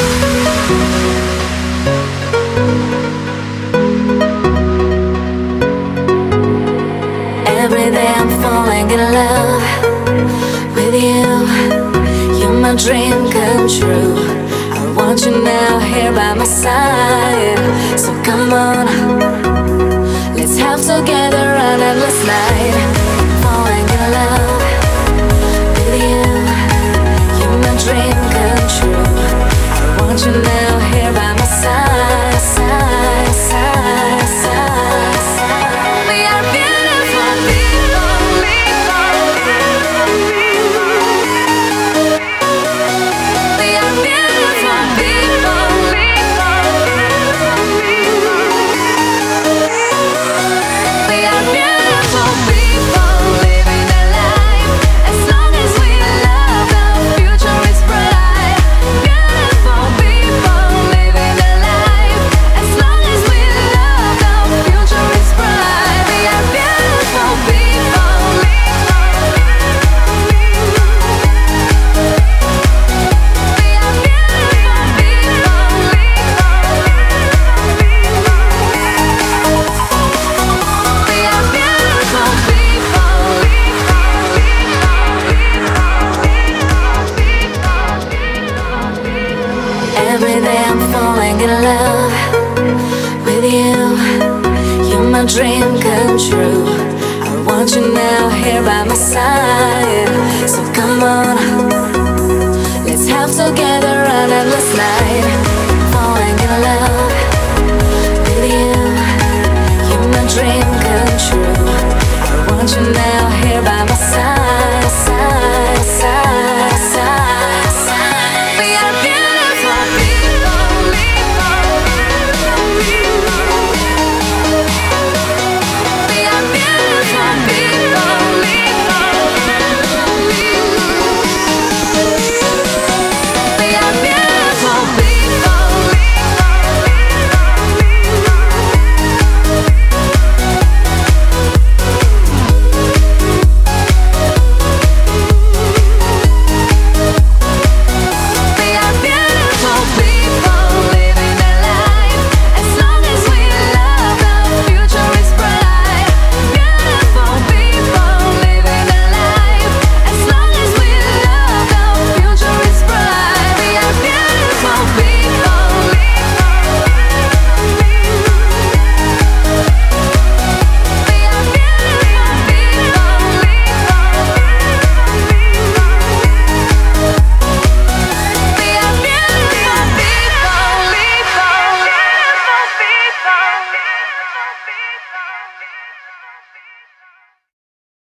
Every day I'm falling in love with you. You're my dream come true. I want you now here by my side. So come on, let's have together an endless night. Falling in love with you. You're my dream come true. I want you now here by my side, side, side, side, side. We are beautiful people, we are beautiful people, we are beautiful people living a life. As long as we love, our future is bright. Beautiful people living a life. As long as we love, our future is bright. We are beautiful people. We are beautiful Every day I'm falling in love with you. You're my dream come true. I want you now here by my side. So come on, let's have together an endless night. Falling in love with you. You're my dream come true. I want you now here by my side, side.